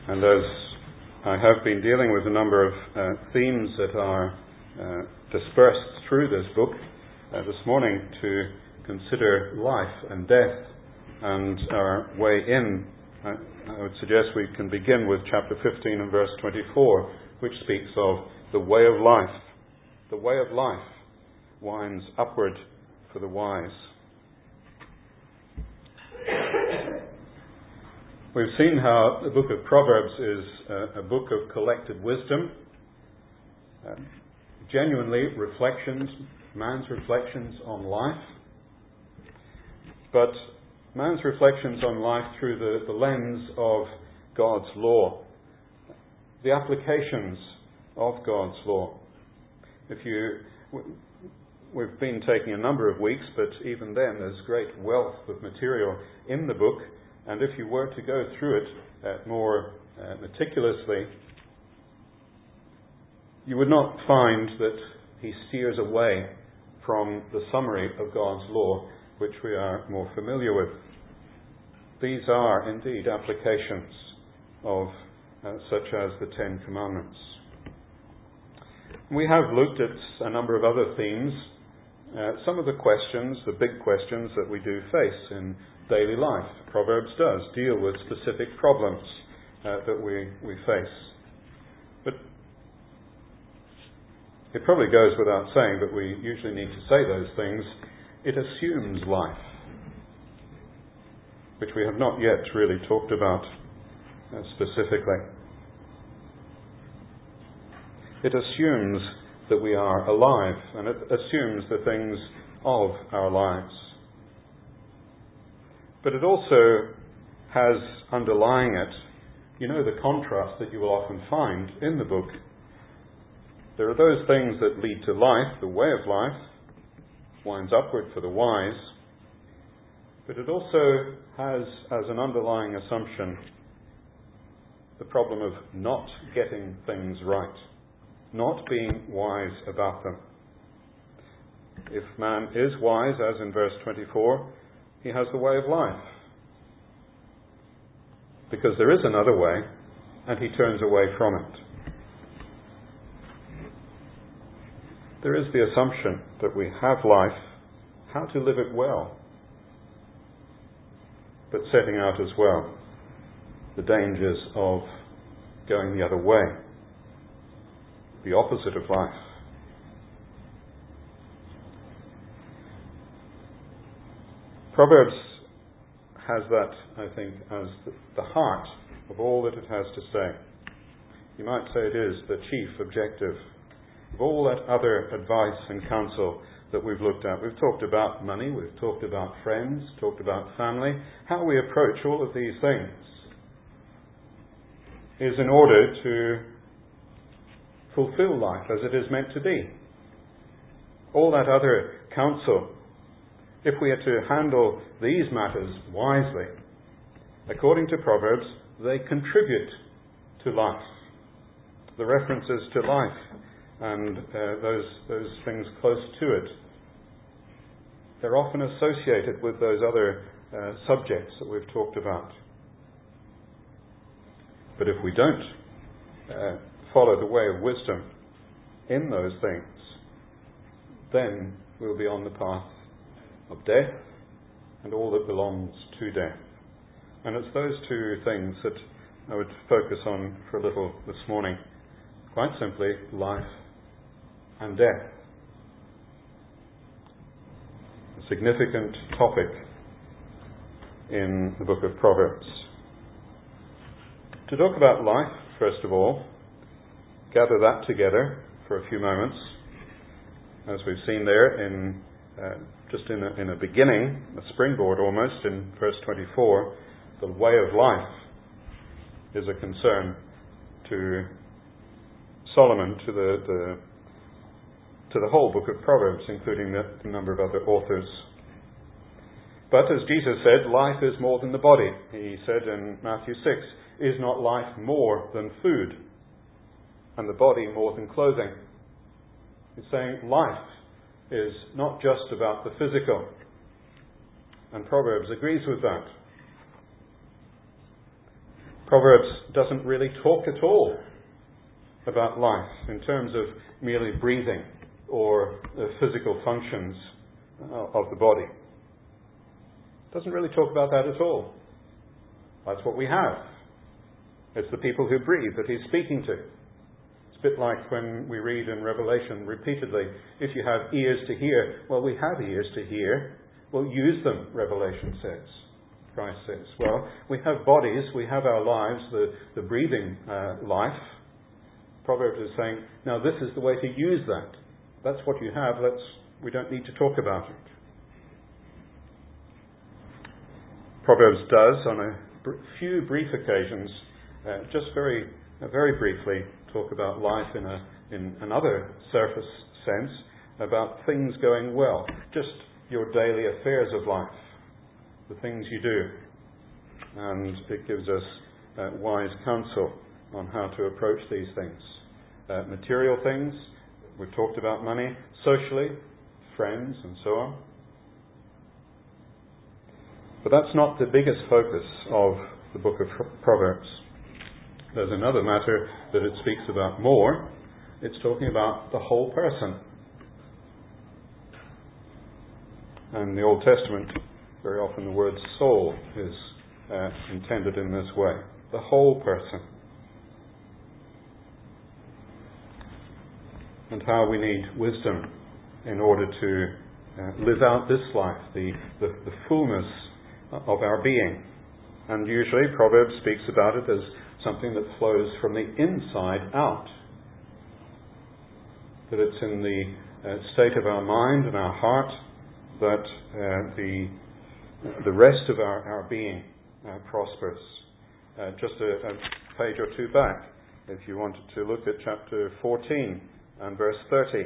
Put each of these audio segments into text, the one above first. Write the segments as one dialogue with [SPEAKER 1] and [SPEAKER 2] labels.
[SPEAKER 1] And as I have been dealing with a number of themes that are dispersed through this book, this morning to consider life and death and our way in, I would suggest we can begin with chapter 15 and verse 24, which speaks of the way of life. The way of life winds upward for the wise. We've seen how the book of Proverbs is a book of collected wisdom, genuinely reflections, man's reflections on life, but man's reflections on life through the lens of God's law, the applications of God's law. We've been taking a number of weeks, but even then there's great wealth of material in the book. And if you were to go through it more meticulously, you would not find that he steers away from the summary of God's law, which we are more familiar with. These are indeed applications of such as the Ten Commandments. We have looked at a number of other themes, some of the questions, the big questions that we do face in daily life. Proverbs does deal with specific problems that we face. But it probably goes without saying, but we usually need to say those things. It assumes life, which we have not yet really talked about specifically. It assumes that we are alive, and it assumes the things of our lives. But it also has underlying it, the contrast that you will often find in the book. There are those things that lead to life, the way of life, winds upward for the wise, but it also has as an underlying assumption the problem of not getting things right, not being wise about them. If man is wise, as in verse 24, he has the way of life. Because there is another way, and he turns away from it. There is the assumption that we have life, how to live it well, but setting out as well the dangers of going the other way, the opposite of life. Proverbs has that, I think, as the heart of all that it has to say. You might say it is the chief objective of all that other advice and counsel that we've looked at. We've talked about money, we've talked about friends, talked about family. How we approach all of these things is in order to fulfill life as it is meant to be. All that other counsel, if we are to handle these matters wisely, according to Proverbs, they contribute to life. The references to life and those things close to it, they're often associated with those other subjects that we've talked about. But if we don't follow the way of wisdom in those things, then we'll be on the path of death and all that belongs to death. And it's those two things that I would focus on for a little this morning. Quite simply, life and death. A significant topic in the book of Proverbs. To talk about life, first of all, gather that together for a few moments. As we've seen there in a beginning, a springboard almost, in verse 24, the way of life is a concern to Solomon, to the whole book of Proverbs, including a number of other authors. But as Jesus said, life is more than the body. He said in Matthew 6, is not life more than food, and the body more than clothing? He's saying life is not just about the physical. And Proverbs agrees with that. Proverbs doesn't really talk at all about life in terms of merely breathing or the physical functions of the body. It doesn't really talk about that at all. That's what we have. It's the people who breathe that he's speaking to. It's a bit like when we read in Revelation repeatedly, if you have ears to hear, well, we have ears to hear. Well, use them, Revelation says. Christ says. Well, we have bodies, we have our lives, the breathing life. Proverbs is saying, now this is the way to use that. That's what you have. We don't need to talk about it. Proverbs does, on a few brief occasions, just very briefly, talk about life in another surface sense, about things going well, just your daily affairs of life, the things you do. And it gives us wise counsel on how to approach these things. Material things, we've talked about money, socially, friends and so on. But that's not the biggest focus of the book of Proverbs. There's another matter that it speaks about more. It's talking about the whole person. And in the Old Testament, very often the word soul is intended in this way. The whole person. And how we need wisdom in order to live out this life, the fullness of our being. And usually Proverbs speaks about it as something that flows from the inside out. That it's in the state of our mind and our heart that the rest of our being prospers. Just a page or two back, if you wanted to look at chapter 14 and verse 30.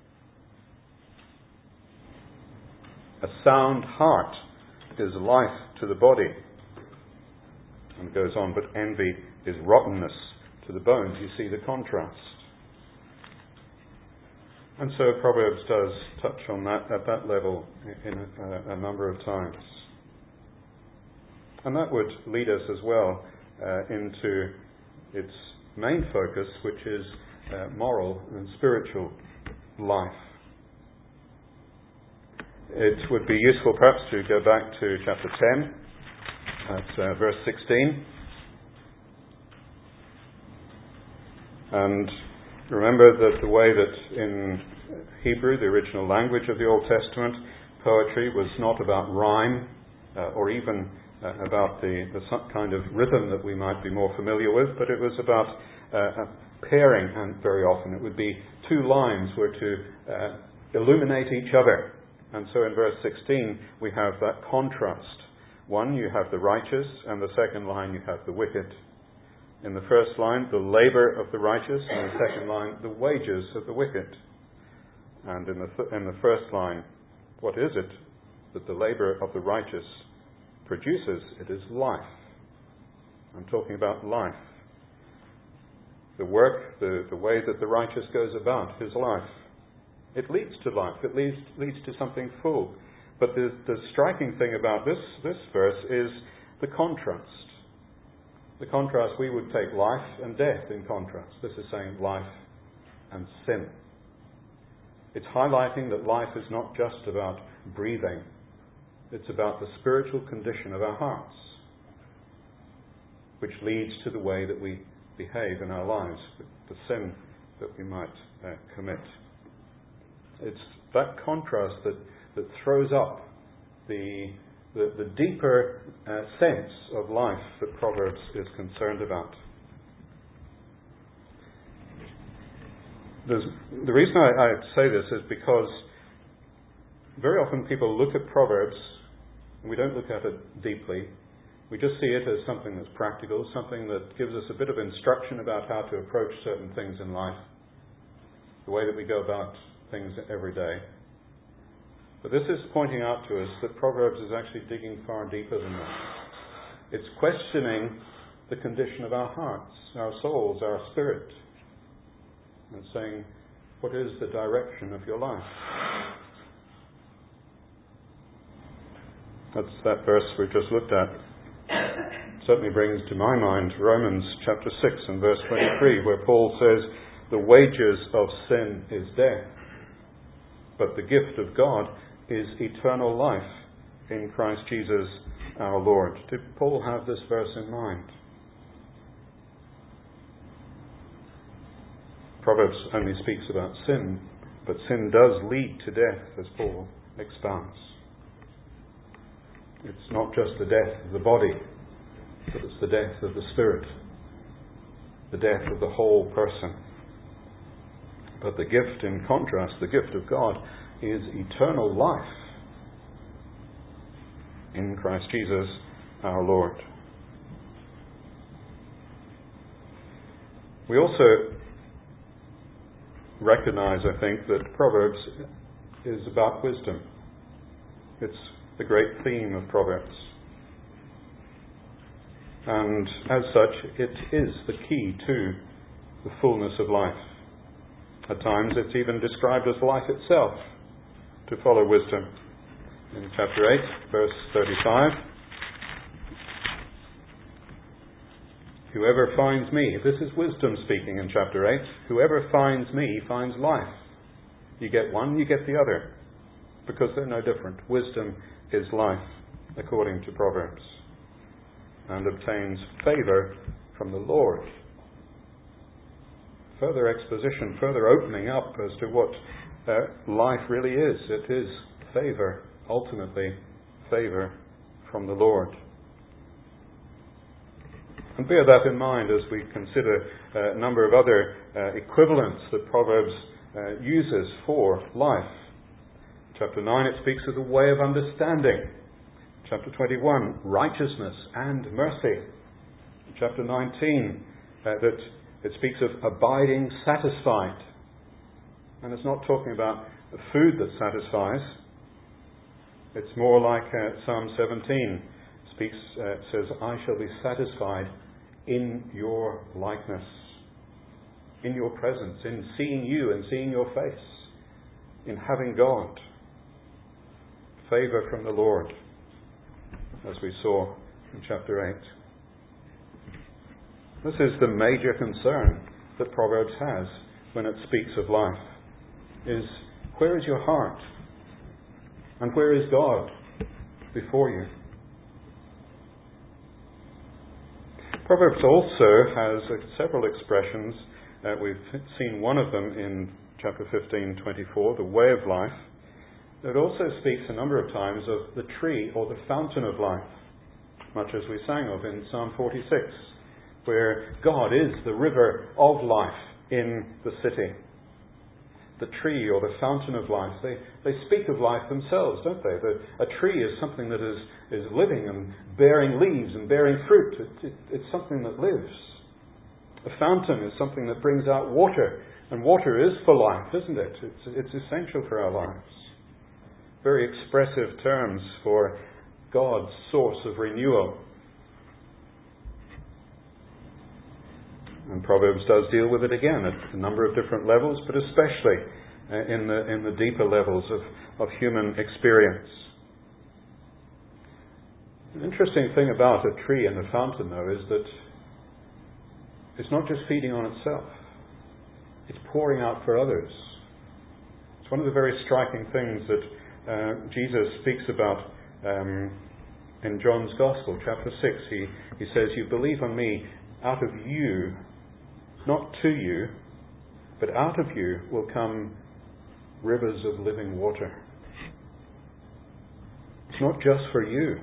[SPEAKER 1] A sound heart is life to the body. And it goes on, but envy is rottenness to the bones. You see the contrast. And so Proverbs does touch on that at that level in a number of times. And that would lead us as well into its main focus, which is moral and spiritual life. It would be useful perhaps to go back to chapter 10, at verse 16. And remember that the way that in Hebrew, the original language of the Old Testament, poetry was not about rhyme or even about the kind of rhythm that we might be more familiar with, but it was about pairing, and very often it would be two lines were to illuminate each other. And so in verse 16 we have that contrast. One, you have the righteous, and the second line you have the wicked. In the first line, the labor of the righteous, and the second line, the wages of the wicked. And in the first line, what is it that the labor of the righteous produces? It is life. I'm talking about life. The work, the way that the righteous goes about his life. It leads to life. It leads to something full. But the striking thing about this verse is the contrast. The contrast, we would take life and death in contrast. This is saying life and sin. It's highlighting that life is not just about breathing. It's about the spiritual condition of our hearts, which leads to the way that we behave in our lives, the sin that we might commit. It's that contrast that throws up the deeper sense of life that Proverbs is concerned about. The reason I say this is because very often people look at Proverbs and we don't look at it deeply. We just see it as something that's practical, something that gives us a bit of instruction about how to approach certain things in life, the way that we go about things every day. But this is pointing out to us that Proverbs is actually digging far deeper than that. It's questioning the condition of our hearts, our souls, our spirit, and saying, what is the direction of your life? That's that verse we've just looked at. certainly brings to my mind Romans chapter 6 and verse 23, where Paul says, "The wages of sin is death, but the gift of God is eternal life in Christ Jesus our Lord." Did Paul have this verse in mind? Proverbs only speaks about sin, but sin does lead to death, as Paul expounds. It's not just the death of the body, but it's the death of the spirit, the death of the whole person. But the gift, in contrast, the gift of God, is eternal life in Christ Jesus our Lord. We also recognize, I think, that Proverbs is about wisdom. It's the great theme of Proverbs. And as such, it is the key to the fullness of life. At times it's even described as life itself, to follow wisdom. In chapter 8, verse 35, "Whoever finds me," this is wisdom speaking in chapter 8, "whoever finds me finds life." You get one, you get the other, because they're no different. Wisdom is life, according to Proverbs, and obtains favour from the Lord. Further exposition, further opening up as to what life really is. It is favour, ultimately favour from the Lord. And bear that in mind as we consider a number of other equivalents that Proverbs uses for life. Chapter 9, it speaks of the way of understanding. Chapter 21, righteousness and mercy. Chapter 19, that it speaks of abiding satisfied. And it's not talking about the food that satisfies. It's more like Psalm 17 speaks, says, "I shall be satisfied in your likeness," in your presence, in seeing you and seeing your face, in having God. Favour from the Lord, as we saw in chapter 8. This is the major concern that Proverbs has when it speaks of life, is where is your heart? And where is God before you? Proverbs also has several expressions. We've seen one of them in chapter 15:24, the way of life. It also speaks a number of times of the tree or the fountain of life, much as we sang of in Psalm 46. Where God is the river of life in the city. The tree or the fountain of life, they speak of life themselves, don't they? A tree is something that is living and bearing leaves and bearing fruit. It's something that lives. A fountain is something that brings out water, and water is for life, isn't it? It's essential for our lives. Very expressive terms for God's source of renewal. And Proverbs does deal with it again at a number of different levels, but especially in the deeper levels of human experience. An interesting thing about a tree and a fountain, though, is that it's not just feeding on itself. It's pouring out for others. It's one of the very striking things that Jesus speaks about in John's Gospel, chapter 6. He says, "You believe on me, out of you, not to you, but out of you will come rivers of living water." It's not just for you.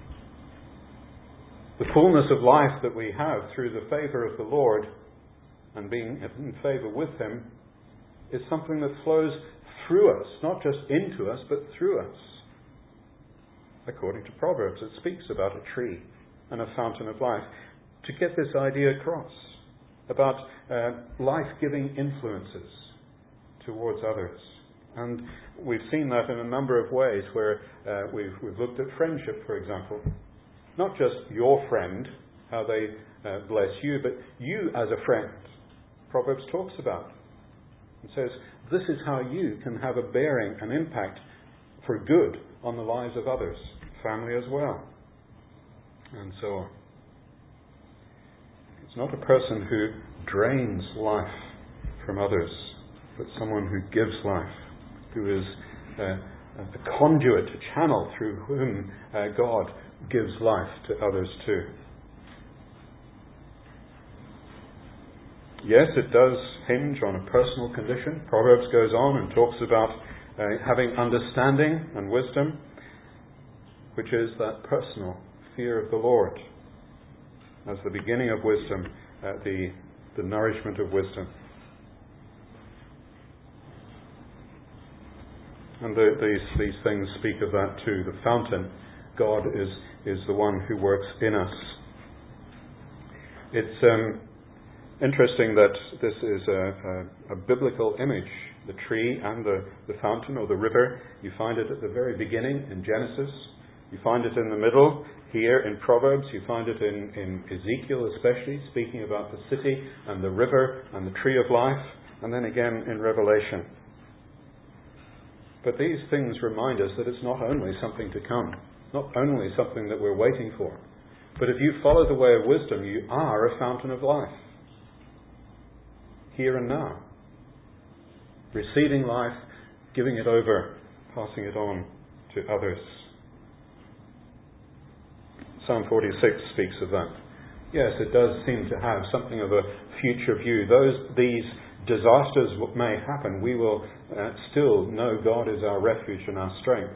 [SPEAKER 1] The fullness of life that we have through the favour of the Lord and being in favour with Him is something that flows through us, not just into us, but through us. According to Proverbs, it speaks about a tree and a fountain of life to get this idea across about life-giving influences towards others. And we've seen that in a number of ways where we've looked at friendship, for example. Not just your friend, how they bless you, but you as a friend. Proverbs talks about. It says, this is how you can have a bearing, an impact for good on the lives of others, family as well, and so on. not a person who drains life from others, but someone who gives life, who is a conduit, a channel through whom God gives life to others too. Yes, it does hinge on a personal condition. Proverbs goes on and talks about having understanding and wisdom, which is that personal fear of the Lord as the beginning of wisdom, the nourishment of wisdom. And these things speak of that too. The fountain, God is the one who works in us. It's interesting that this is a biblical image, the tree and the fountain or the river. You find it at the very beginning in Genesis. You find it in the middle here in Proverbs. You find it in Ezekiel especially, speaking about the city and the river and the tree of life, and then again in Revelation. But these things remind us that it's not only something to come, not only something that we're waiting for, but if you follow the way of wisdom, you are a fountain of life. Here and now. Receiving life, giving it over, passing it on to others. Psalm 46 speaks of that. Yes, it does seem to have something of a future view. These disasters may happen, we will still know God is our refuge and our strength.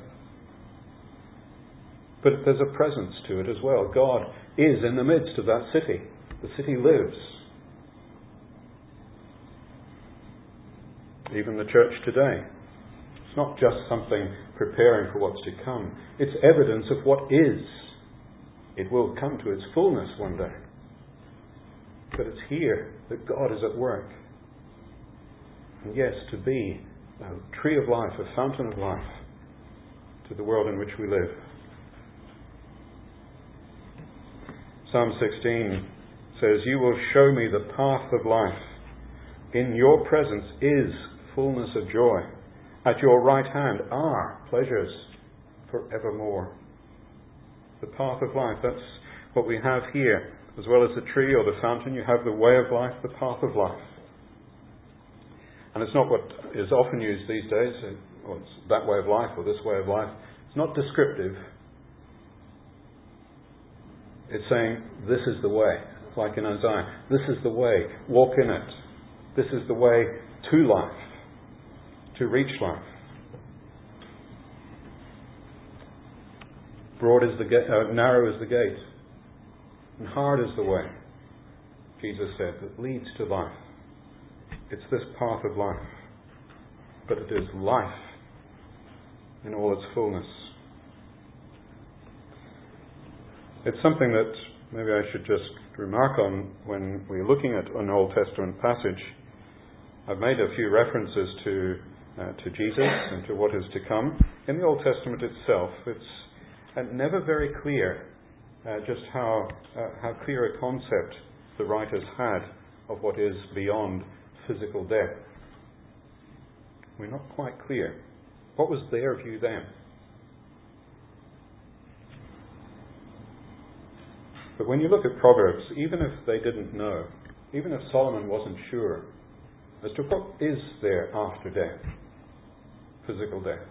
[SPEAKER 1] But there's a presence to it as well. God is in the midst of that city. The city lives. Even the church today. It's not just something preparing for what's to come. It's evidence of what is. It will come to its fullness one day. But it's here that God is at work. And yes, to be a tree of life, a fountain of life to the world in which we live. Psalm 16 says, "You will show me the path of life. In your presence is fullness of joy. At your right hand are pleasures forevermore." The path of life, that's what we have here. As well as the tree or the fountain, you have the way of life, the path of life. And it's not what is often used these days, or it's that way of life or this way of life. It's not descriptive. It's saying, this is the way. Like in Isaiah, this is the way. Walk in it. This is the way to life. To reach life. Broad is the gate, narrow is the gate, and hard is the way, Jesus said, that leads to life. It's this path of life, but it is life in all its fullness. It's something that maybe I should just remark on when we're looking at an Old Testament passage. I've made a few references to Jesus and to what is to come. In the Old Testament itself, it's never very clear just how clear a concept the writers had of what is beyond physical death. We're not quite clear. What was their view then? But when you look at Proverbs, even if they didn't know, even if Solomon wasn't sure as to what is there after death, physical death,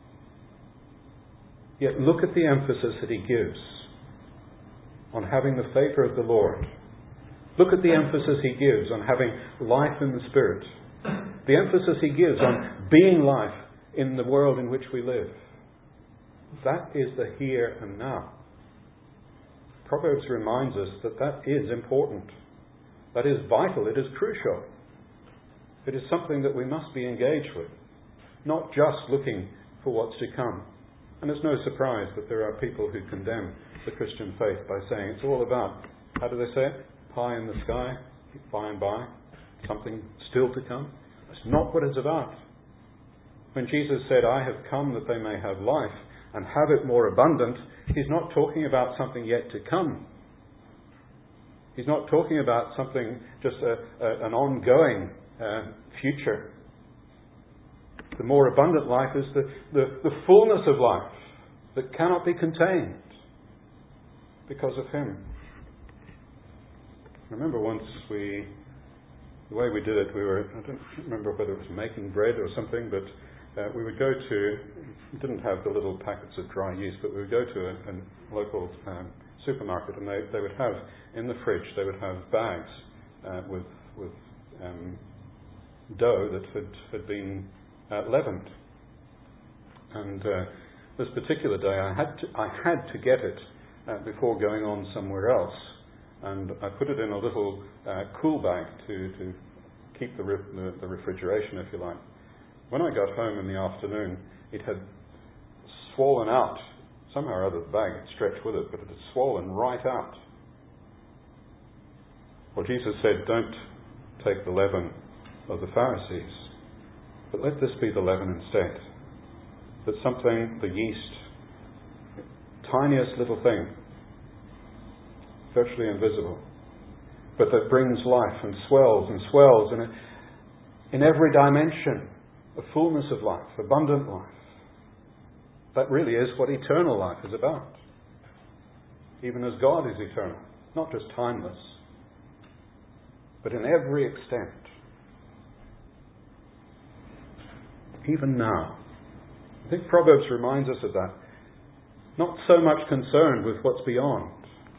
[SPEAKER 1] yet look at the emphasis that he gives on having the favour of the Lord. Look at the emphasis he gives on having life in the Spirit. The emphasis he gives on being life in the world in which we live. That is the here and now. Proverbs reminds us that that is important. That is vital. It is crucial. It is something that we must be engaged with. Not just looking for what's to come. And it's no surprise that there are people who condemn the Christian faith by saying it's all about, how do they say it? Pie in the sky, by and by, something still to come. That's not what it's about. When Jesus said, "I have come that they may have life and have it more abundant," he's not talking about something yet to come. He's not talking about something, just an ongoing future. The more abundant life is the fullness of life that cannot be contained because of him. I remember once the way we did it, I don't remember whether it was making bread or something, but we would go to, didn't have the little packets of dry yeast, but we would go to a local supermarket, and they would have, in the fridge, they would have bags with dough that had been leavened. And this particular day, I had to get it before going on somewhere else, and I put it in a little cool bag to keep the refrigeration, if you like. When I got home in the afternoon, it had swollen out. Somehow or other the bag had stretched with it, but it had swollen right out. Well, Jesus said, don't take the leaven of the Pharisees, but let this be the leaven instead. That something, the yeast, tiniest little thing, virtually invisible, but that brings life and swells in every dimension, a fullness of life, abundant life. That really is what eternal life is about. Even as God is eternal, not just timeless, but in every extent. Even now. I think Proverbs reminds us of that. Not so much concerned with what's beyond.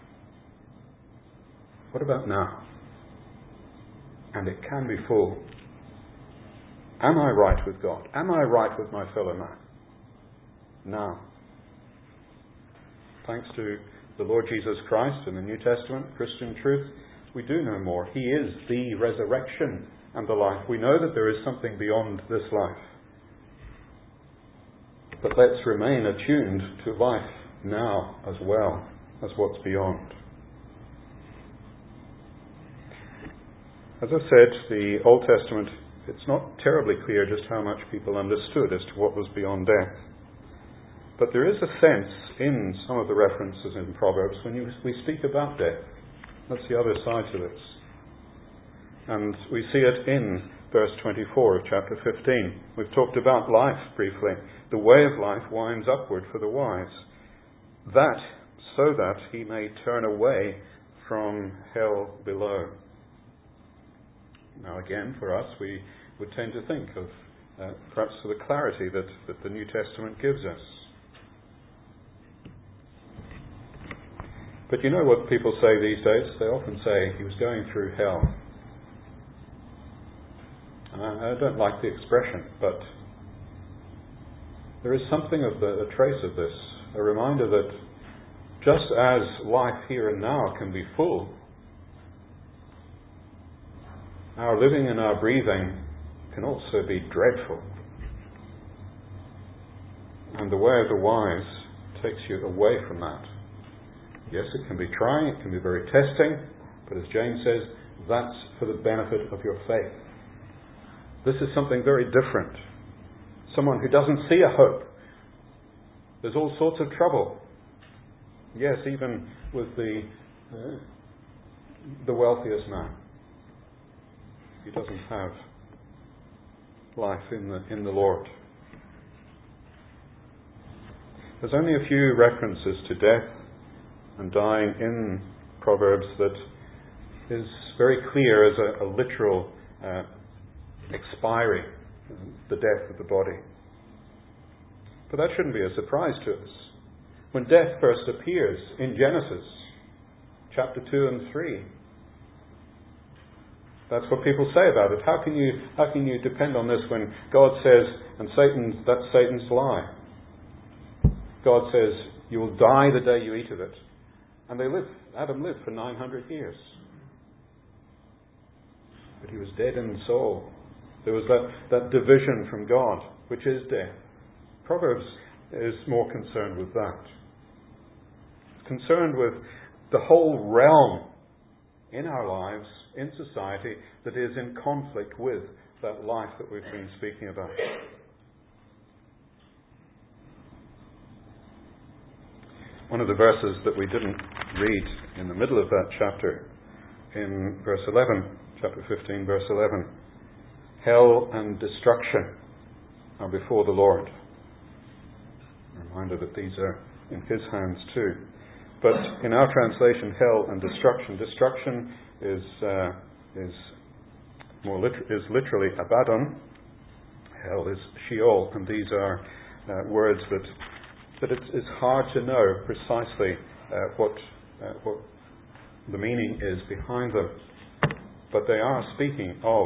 [SPEAKER 1] What about now? And it can be full. Am I right with God? Am I right with my fellow man? Now. Thanks to the Lord Jesus Christ and the New Testament, Christian truth, we do know more. He is the resurrection and the life. We know that there is something beyond this life. But let's remain attuned to life now as well as what's beyond. As I said, the Old Testament, it's not terribly clear just how much people understood as to what was beyond death. But there is a sense in some of the references in Proverbs when we speak about death. That's the other side to this. And we see it in verse 24 of chapter 15. We've talked about life briefly. The way of life winds upward for the wise, so that he may turn away from hell below. Now again, for us, we would tend to think of perhaps the clarity that the New Testament gives us. But you know what people say these days? They often say he was going through hell. I don't like the expression, but there is something of a trace of this, a reminder that just as life here and now can be full, our living and our breathing can also be dreadful. And the way of the wise takes you away from that. Yes, it can be trying, it can be very testing, but as James says, that's for the benefit of your faith. This is something very different. Someone who doesn't see a hope. There's all sorts of trouble. Yes, even with the wealthiest man. He doesn't have life in the Lord. There's only a few references to death and dying in Proverbs that is very clear as a literal expiry, the death of the body. But that shouldn't be a surprise to us. When death first appears in Genesis, chapter 2 and 3, that's what people say about it. How can you depend on this when God says, and that's Satan's lie. God says, you will die the day you eat of it. And Adam lived for 900 years. But he was dead in soul. There was that division from God, which is death. Proverbs is more concerned with that. It's concerned with the whole realm in our lives, in society, that is in conflict with that life that we've been speaking about. One of the verses that we didn't read in the middle of that chapter, in verse 11, chapter 15, verse 11, hell and destruction are before the Lord. A reminder that these are in His hands too. But in our translation, hell and destruction is literally Abaddon. Hell is Sheol, and these are words that it's hard to know precisely what the meaning is behind them. But they are speaking of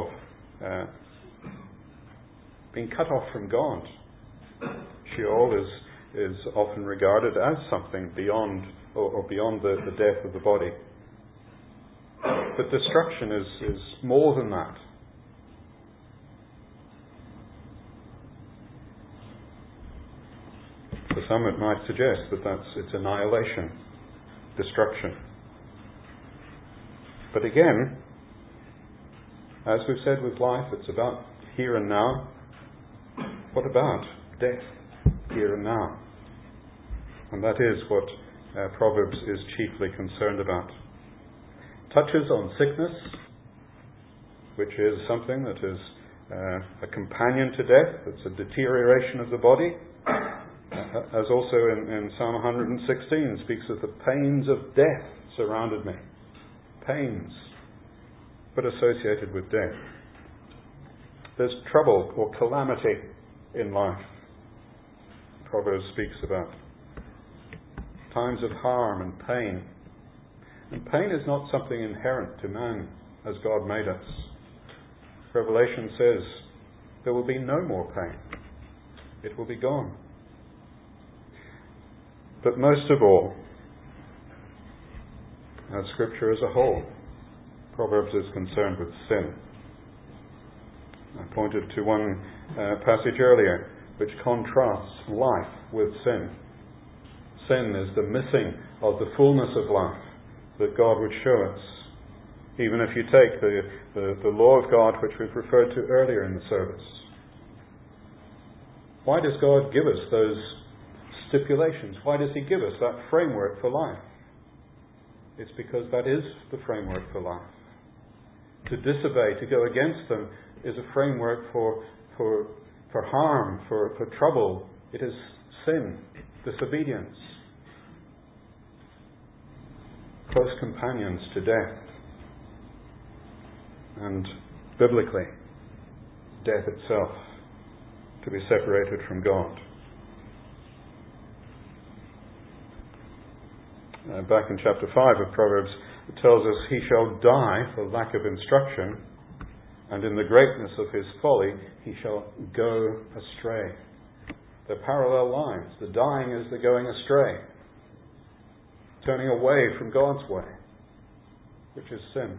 [SPEAKER 1] being cut off from God. Sheol is often regarded as something beyond or beyond the death of the body. But destruction is more than that. For some it might suggest that it's annihilation, destruction. But again, as we've said with life, it's about here and now. What about death, here and now? And that is what Proverbs is chiefly concerned about. Touches on sickness, which is something that is a companion to death. It's a deterioration of the body. As also in Psalm 116 speaks of the pains of death surrounded me. Pains, but associated with death. There's trouble or calamity in life. Proverbs speaks about times of harm and pain. And pain is not something inherent to man as God made us. Revelation says there will be no more pain. It will be gone. But most of all, as Scripture as a whole, Proverbs is concerned with sin. I pointed to one passage earlier which contrasts life with sin. Sin is the missing of the fullness of life that God would show us. Even if you take the law of God, which we've referred to earlier in the service. Why does God give us those stipulations? Why does He give us that framework for life? It's because that is the framework for life. To disobey, to go against them, is a framework for harm, for trouble. It is sin, disobedience. Close companions to death. And biblically, death itself, to be separated from God. Back in chapter 5 of Proverbs, it tells us, he shall die for lack of instruction, and in the greatness of his folly he shall go astray. They're parallel lines. The dying is the going astray, turning away from God's way, which is sin.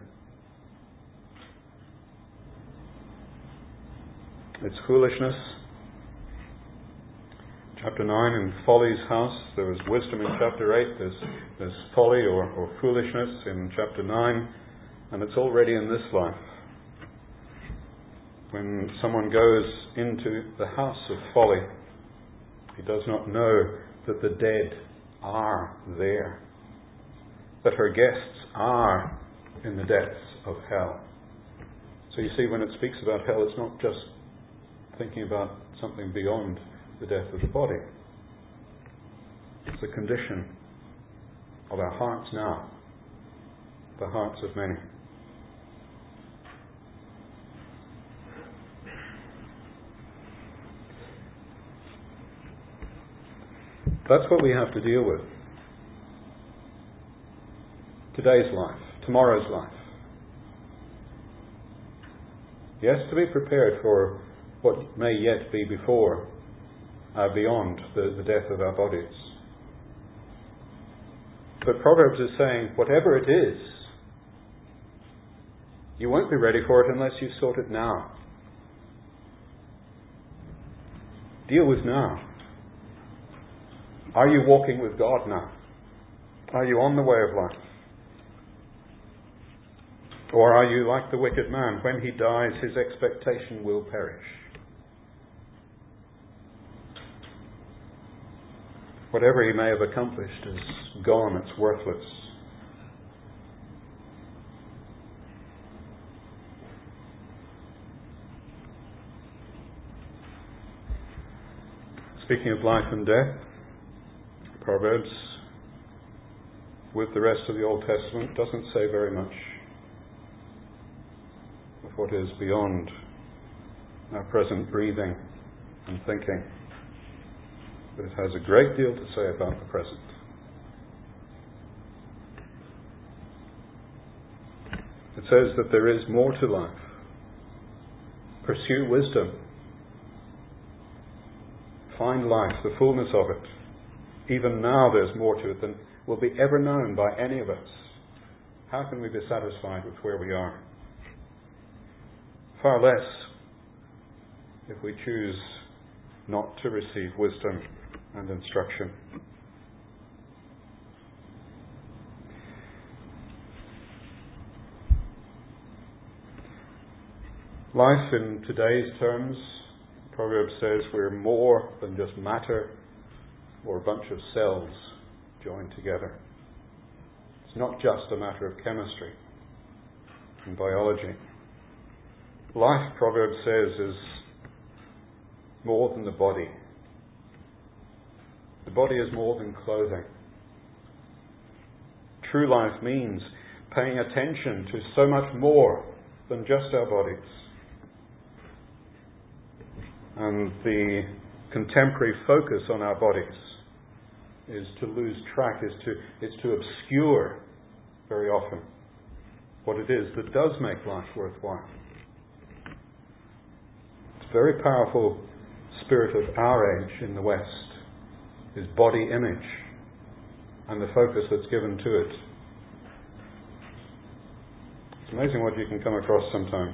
[SPEAKER 1] It's foolishness. Chapter 9, in folly's house, there was wisdom in chapter 8, there's folly or foolishness in chapter 9, and it's already in this life. When someone goes into the house of folly, he does not know that the dead are there, that her guests are in the depths of hell. So you see, when it speaks about hell, it's not just thinking about something beyond the death of the body. It's the condition of our hearts now, the hearts of many. That's what we have to deal with. Today's life, tomorrow's life. Yes, to be prepared for what may yet be before, beyond the death of our bodies. But Proverbs is saying, whatever it is, you won't be ready for it unless you sort it now. Deal with now. Are you walking with God now? Are you on the way of life? Or are you like the wicked man? When he dies, his expectation will perish. Whatever he may have accomplished is gone, it's worthless. Speaking of life and death, Proverbs, with the rest of the Old Testament, doesn't say very much. what is beyond our present breathing and thinking. But it has a great deal to say about the present. It says that there is more to life. Pursue wisdom. Find life, the fullness of it. Even now there's more to it than will be ever known by any of us. How can we be satisfied with where we are? Far less if we choose not to receive wisdom and instruction. Life in today's terms, Proverbs says we're more than just matter or a bunch of cells joined together. It's not just a matter of chemistry and biology. Life, Proverbs says, is more than the body. The body is more than clothing. True life means paying attention to so much more than just our bodies. And the contemporary focus on our bodies is to lose track, is to obscure very often what it is that does make life worthwhile. It's a very powerful spirit of our age in the West, is body image and the focus that's given to it. It's amazing what you can come across sometimes.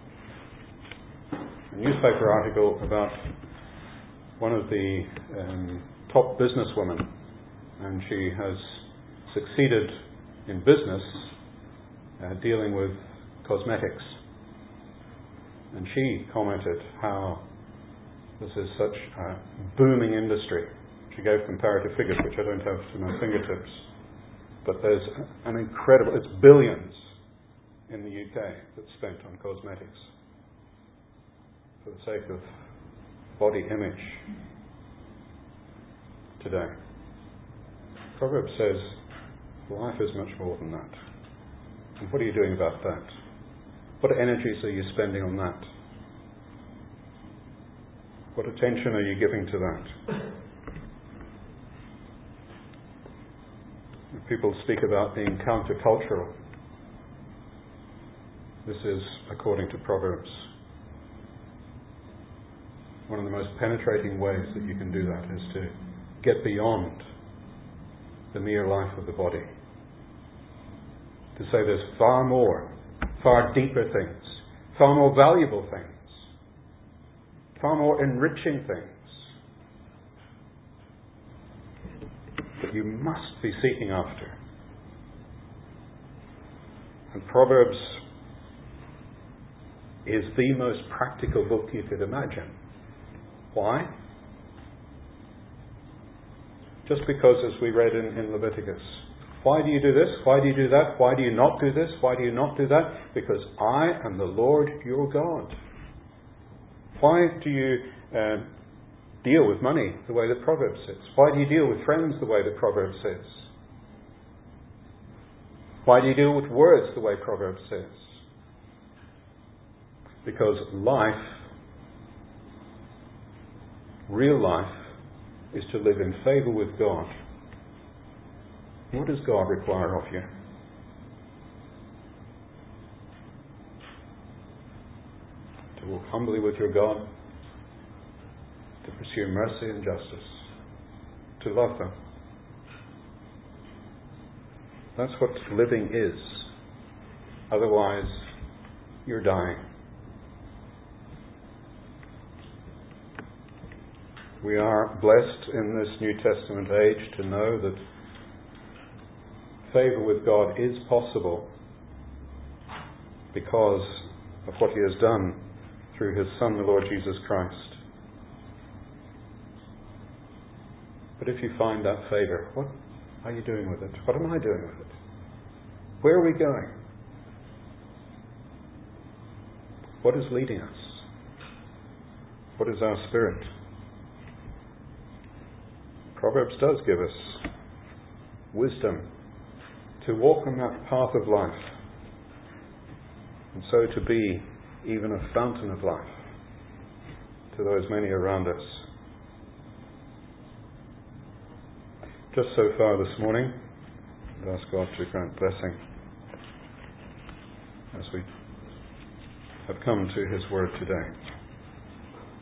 [SPEAKER 1] A newspaper article about one of the top businesswomen, and she has succeeded in business dealing with cosmetics. And she commented how this is such a booming industry. She gave comparative figures, which I don't have to my fingertips. But there's an incredible, it's billions in the UK that's spent on cosmetics for the sake of body image today. Proverbs says life is much more than that. And what are you doing about that? What energies are you spending on that? What attention are you giving to that? People speak about being countercultural. This is according to Proverbs. One of the most penetrating ways that you can do that is to get beyond the mere life of the body. To say there's far more, far deeper things, far more valuable things, far more enriching things that you must be seeking after. And Proverbs is the most practical book you could imagine. Why? Just because, as we read in Leviticus, why do you do this? Why do you do that? Why do you not do this? Why do you not do that? Because I am the Lord your God. Why do you deal with money the way that Proverbs says? Why do you deal with friends the way that Proverbs says? Why do you deal with words the way Proverbs says? Because life, real life, is to live in favour with God. What does God require of you? To walk humbly with your God, to pursue mercy and justice, to love them. That's what living is. Otherwise, you're dying. We are blessed in this New Testament age to know that favour with God is possible because of what He has done through His Son, the Lord Jesus Christ. But if you find that favour, what are you doing with it? What am I doing with it? Where are we going? What is leading us? What is our spirit? Proverbs does give us wisdom to walk on that path of life, and so to be even a fountain of life to those many around us. Just so far this morning, and ask God to grant blessing as we have come to His Word today.